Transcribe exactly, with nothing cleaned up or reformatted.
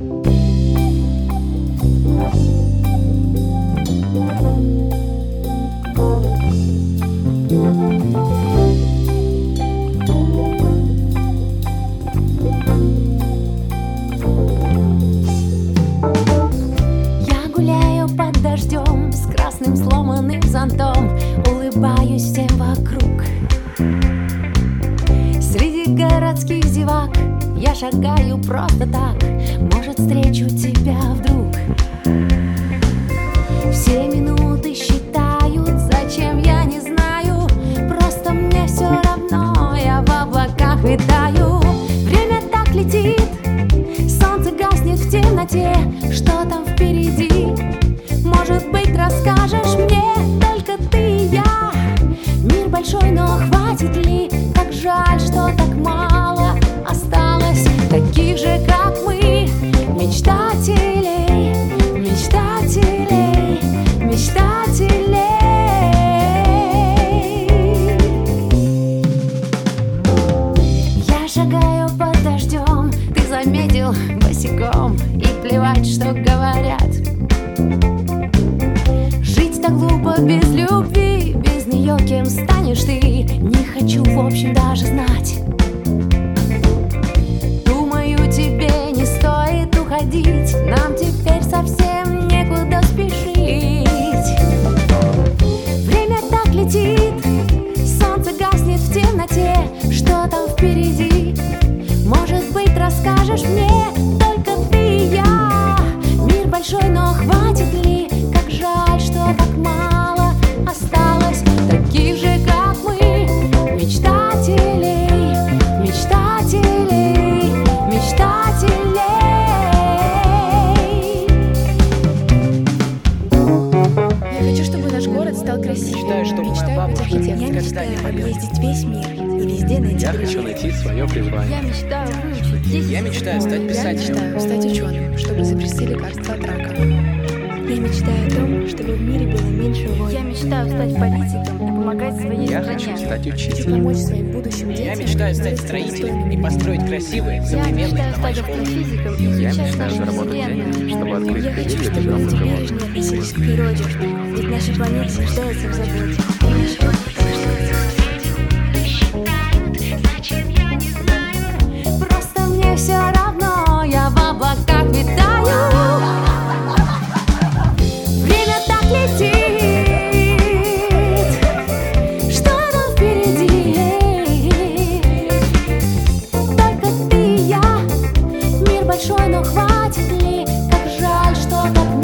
С красным сломанным зонтом улыбаюсь всем вокруг. Среди городских зевак я шагаю просто так. Может, встречу тебя вдруг. Все минуты считают, зачем я не знаю. Просто мне все равно, я в облаках витаю. Время так летит, солнце гаснет в темноте. Что там впереди? Может быть, расскажешь мне, только ты и я. Мир большой, но хватит ли? Как жаль, что так мало осталось таких же, как мы, мечтателей, мечтателей, мечтателей. Я шагаю под дождем, ты заметил, босиком. И плевать, что говорят. Так глупо без любви, без нее кем станешь ты? Не хочу, в общем, даже знать. Думаю, тебе не стоит уходить. Нам теперь совсем некуда спешить. Время так летит, солнце гаснет в темноте. Что там впереди? Может быть, расскажешь мне, только ты и я. Мир большой, но хватит ли? Как жаль, что так мало осталось таких же, как мы, мечтателей, мечтателей, мечтателей. Я хочу, чтобы наш город стал красивым. Мечтаю, чтобы Мечтаю моя быть бабушка архитектором. никогда Я не мечтаю болела. объездить весь мир и везде найти Я друзей. хочу найти свое призвание. Я мечтаю выучить десять Я мечтаю стать Я писателем. мечтаю стать ученым, чтобы изобрести лекарства от рака. Я мечтаю о том, чтобы в мире было меньше войн. Я мечтаю стать политиком и помогать своей Я стране. хочу стать Хочу учителем. помочь своим будущим детям. Я мечтаю стать вырасти строителем достойными и построить красивые, Я современные мечтаю дома и стать школы. астрофизиком и Я изучать мечтаю нашу заработать Вселенную. деньги, чтобы открыть Я хочу, книги чтобы без люди разговора. бережно относились к природе, ведь наша планета нуждается в заботе. Наша планета нуждается в заботе. Зачем, я не знаю. Просто мне все равно, я в облаках витаю. Время так летит, что там впереди? Только ты и я. Мир большой, но хватит ли? Как жаль, что так